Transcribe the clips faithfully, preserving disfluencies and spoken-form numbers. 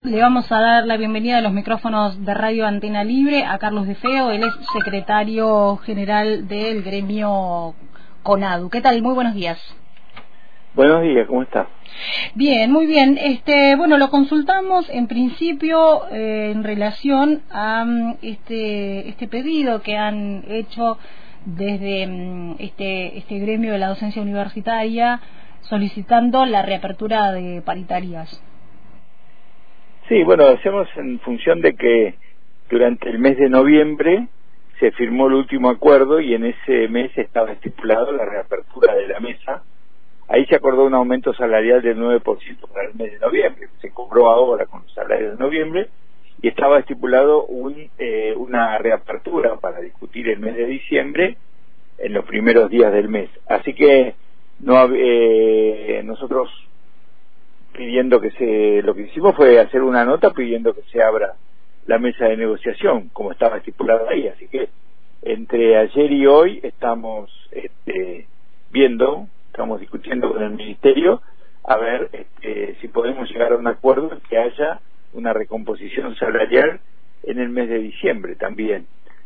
Le vamos a dar la bienvenida a los micrófonos de Radio Antena Libre a Carlos De Feo. Él es secretario general del gremio CONADU. ¿Qué tal? Muy buenos días. Buenos días, ¿cómo está? Bien, muy bien. Este, bueno, lo consultamos en principio eh, en relación a um, este este pedido que han hecho desde um, este este gremio de la docencia universitaria solicitando la reapertura de paritarias. Sí, bueno, hacemos en función de que durante el mes de noviembre se firmó el último acuerdo y en ese mes estaba estipulado la reapertura de la mesa. Ahí se acordó un aumento salarial del nueve por ciento para el mes de noviembre, se cobró ahora con los salarios de noviembre, y estaba estipulado un, eh, una reapertura para discutir el mes de diciembre en los primeros días del mes. Así que no eh, nosotros pidiendo que se, lo que hicimos fue hacer una nota pidiendo que se abra la mesa de negociación, como estaba estipulado ahí. Así que entre ayer y hoy estamos este, viendo, estamos discutiendo con el Ministerio a ver este, si podemos llegar a un acuerdo que haya una recomposición salarial en el mes de diciembre también,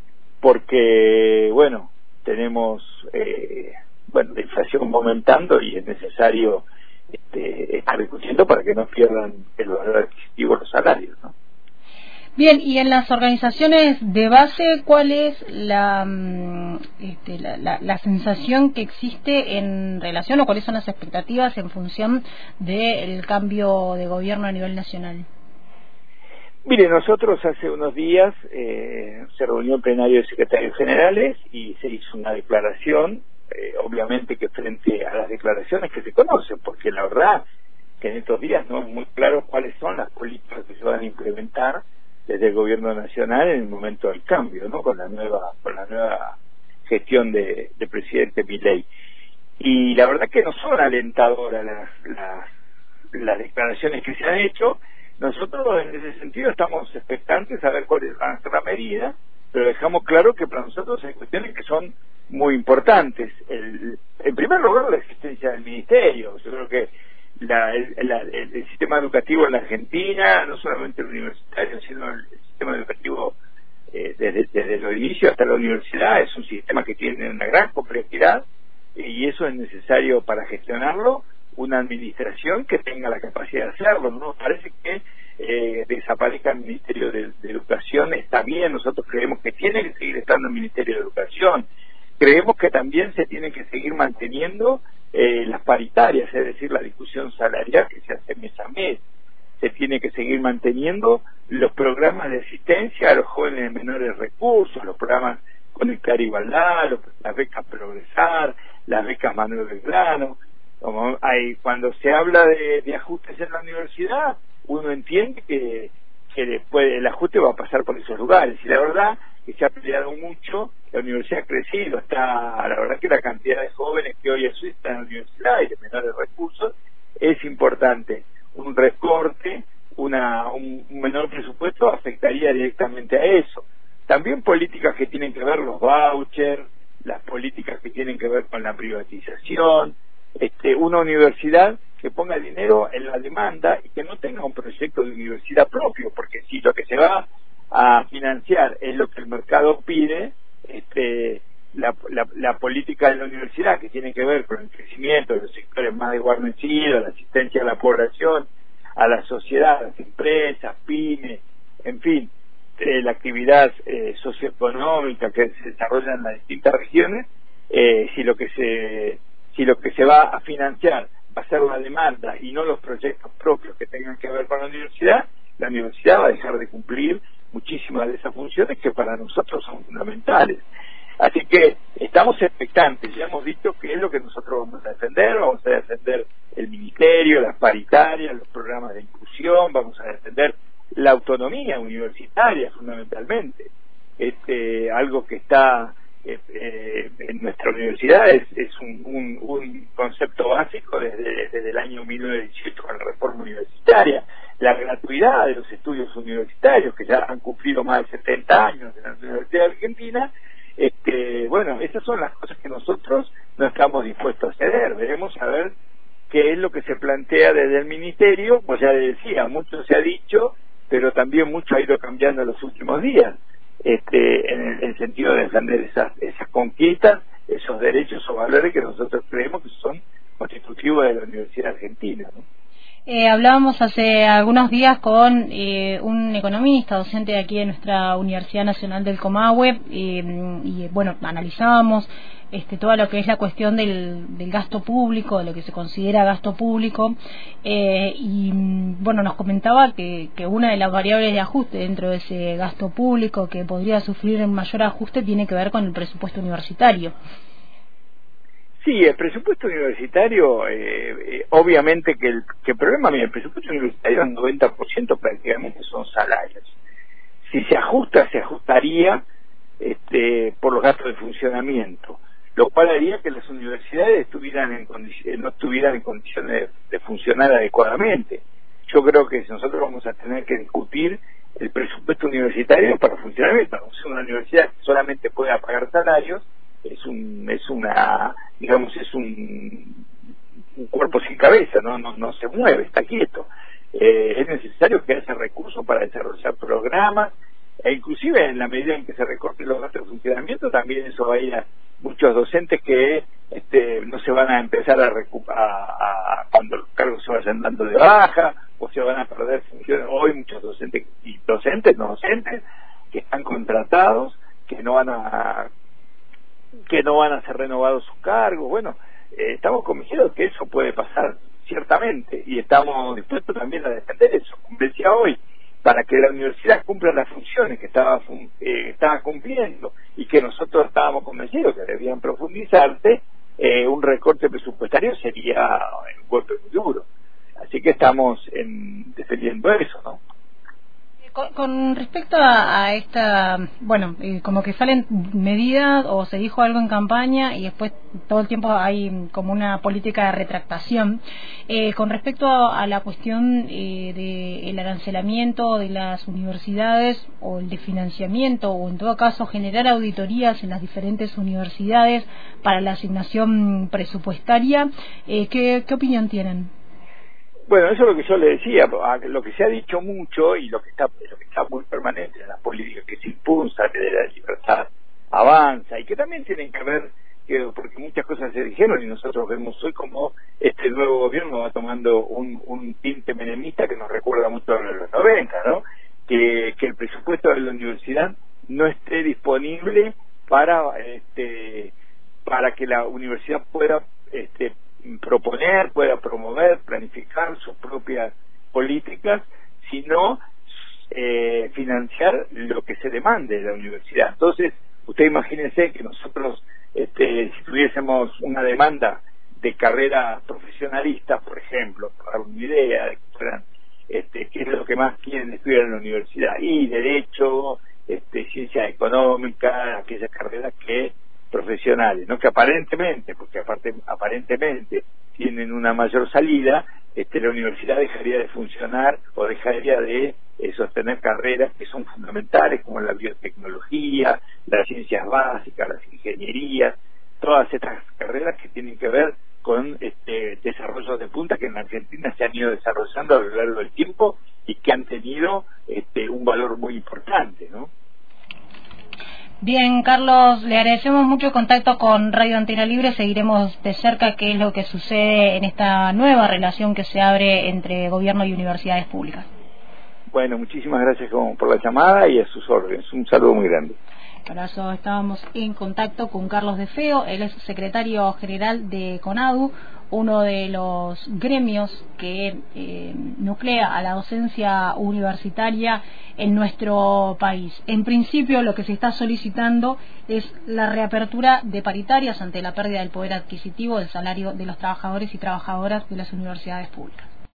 porque bueno, tenemos eh, bueno, la inflación aumentando y es necesario Este, estar discutiendo para que no pierdan el valor adquisitivo los salarios, ¿no? Bien, y en las organizaciones de base, ¿cuál es la, este, la, la, la sensación que existe en relación o cuáles son las expectativas en función del cambio de gobierno a nivel nacional? Mire, nosotros hace unos días eh, se reunió el plenario de secretarios generales y se hizo una declaración. Eh, obviamente que frente a las declaraciones que se conocen, porque la verdad que en estos días no es muy claro cuáles son las políticas que se van a implementar desde el gobierno nacional en el momento del cambio, ¿no? Con la nueva con la nueva gestión de, de presidente Milei. Y la verdad que no son alentadoras las, las, las declaraciones que se han hecho. Nosotros en ese sentido estamos expectantes a ver cuáles van a ser las medidas, pero dejamos claro que para nosotros hay cuestiones que son muy importantes. El, en primer lugar, la existencia del ministerio. Yo creo que la, el, la, el, el sistema educativo en la Argentina, no solamente el universitario, sino el, el sistema educativo eh, desde, desde los inicios hasta la universidad, es un sistema que tiene una gran complejidad y eso es necesario para gestionarlo una administración que tenga la capacidad de hacerlo. No nos parece que eh, desaparezca el Ministerio de, de Educación. Está bien, nosotros creemos que tiene que seguir estando el Ministerio de Educación. Creemos que también se tienen que seguir manteniendo eh, las paritarias, es decir, la discusión salarial que se hace mes a mes. Se tiene que seguir manteniendo los programas de asistencia a los jóvenes de menores recursos, los programas Conectar Igualdad, los, las becas Progresar, las becas Manuel Belgrano. Como hay, cuando se habla de, de ajustes en la universidad, uno entiende que, que después el ajuste va a pasar por esos lugares. Y la verdad que se ha peleado mucho, la universidad ha crecido, está, la verdad que la cantidad de jóvenes que hoy están en la universidad y de menores recursos es importante. Un recorte, una, un, un menor presupuesto afectaría directamente a eso. También políticas que tienen que ver los vouchers, las políticas que tienen que ver con la privatización, este, una universidad que ponga dinero en la demanda y que no tenga un proyecto de universidad propio, porque si lo que se va a financiar es lo que el mercado pide, este, la, la, la política de la universidad que tiene que ver con el crecimiento de los sectores más desguarnecidos, la asistencia a la población, a la sociedad, a las empresas, pymes, en fin, eh, la actividad eh, socioeconómica que se desarrolla en las distintas regiones, eh, si lo que se si lo que se va a financiar va a ser la demanda y no los proyectos propios que tengan que ver con la universidad, la universidad va a dejar de cumplir muchísimas de esas funciones que para nosotros son fundamentales. Así que estamos expectantes, ya hemos dicho que es lo que nosotros vamos a defender. Vamos a defender el ministerio, las paritarias, los programas de inclusión, vamos a defender la autonomía universitaria fundamentalmente. Este, algo que está eh, eh, en nuestra universidad es, es un, un, un concepto básico desde, desde el año mil novecientos dieciocho con la reforma universitaria, la gratuidad de los estudios universitarios que ya han cumplido más de setenta años en la Universidad de Argentina. Este, bueno, esas son las cosas que nosotros no estamos dispuestos a ceder. Veremos a ver qué es lo que se plantea desde el ministerio. Pues ya decía, mucho se ha dicho también mucho ha ido cambiando en los últimos días, este, en el, en el sentido de defender esas, esas conquistas, esos derechos o valores que nosotros creemos que son constitutivos de la Universidad Argentina, ¿no? Eh, hablábamos hace algunos días con eh, un economista, docente de aquí de nuestra Universidad Nacional del Comahue, eh, y bueno, analizábamos este, toda lo que es la cuestión del, del gasto público, de lo que se considera gasto público, eh, y bueno, nos comentaba que, que una de las variables de ajuste dentro de ese gasto público que podría sufrir un mayor ajuste tiene que ver con el presupuesto universitario. Sí, el presupuesto universitario, eh, eh, obviamente que el, que el problema, mira, el presupuesto universitario el noventa por ciento prácticamente son salarios. Si se ajusta, se ajustaría este, por los gastos de funcionamiento, lo cual haría que las universidades estuvieran en condiciones, no estuvieran en condiciones de, de funcionar adecuadamente. Yo creo que nosotros vamos a tener que discutir el presupuesto universitario para funcionamiento. O sea, una universidad que solamente pueda pagar salarios es un es una digamos es un, un cuerpo sin cabeza, no no no se mueve, está quieto. Eh, es necesario que haya recursos para desarrollar programas, e inclusive en la medida en que se recorten los gastos de funcionamiento, también eso va a ir a muchos docentes que este, no se van a empezar a recuperar cuando los cargos se vayan dando de baja, o se van a perder funciones. Hoy muchos docentes y docentes no docentes que están contratados, que no van a que no van a ser renovados sus cargos. Bueno, eh, estamos convencidos que eso puede pasar, ciertamente, y estamos dispuestos también a defender eso. Como decía hoy, para que la universidad cumpla las funciones que estaba eh, estaba cumpliendo y que nosotros estábamos convencidos que debían profundizarse, eh, un recorte presupuestario sería un golpe muy duro. Así que estamos en, defendiendo eso, ¿no? Con, con respecto a, a esta, bueno, eh, como que salen medidas o se dijo algo en campaña y después todo el tiempo hay como una política de retractación. Eh, con respecto a, a la cuestión eh, del arancelamiento de las universidades o el de financiamiento, o en todo caso generar auditorías en las diferentes universidades para la asignación presupuestaria, eh, ¿qué, qué opinión tienen? Bueno, eso es lo que yo le decía, lo que se ha dicho mucho y lo que está lo que está muy permanente en las políticas que se impulsan, que de la libertad avanza y que también tienen que ver, que, porque muchas cosas se dijeron y nosotros vemos hoy como este nuevo gobierno va tomando un, un tinte menemista que nos recuerda mucho a los noventa, ¿no? Que, que el presupuesto de la universidad no esté disponible para este para que la universidad pueda este proponer, pueda promover, planificar sus propias políticas, sino eh, financiar lo que se demande de la universidad. Entonces, usted imagínese que nosotros, este, si tuviésemos una demanda de carreras profesionalistas, por ejemplo, para dar una idea de que fueran, este, qué es lo que más quieren estudiar en la universidad, y derecho, este, ciencia económica, aquellas carreras que profesionales, no que aparentemente, porque aparte aparentemente tienen una mayor salida, este, la universidad dejaría de funcionar o dejaría de eh, sostener carreras que son fundamentales, como la biotecnología, las ciencias básicas, las ingenierías, todas estas carreras que tienen que ver con este, desarrollos de punta que en la Argentina se han ido desarrollando a lo largo del tiempo y que han tenido este, un valor muy importante, ¿no? Bien, Carlos, le agradecemos mucho el contacto con Radio Antena Libre. Seguiremos de cerca qué es lo que sucede en esta nueva relación que se abre entre gobierno y universidades públicas. Bueno, muchísimas gracias por la llamada y a sus órdenes. Un saludo muy grande. Para eso estábamos en contacto con Carlos De Feo, él es secretario general de CONADU, uno de los gremios que eh, nuclea a la docencia universitaria en nuestro país. En principio, lo que se está solicitando es la reapertura de paritarias ante la pérdida del poder adquisitivo del salario de los trabajadores y trabajadoras de las universidades públicas.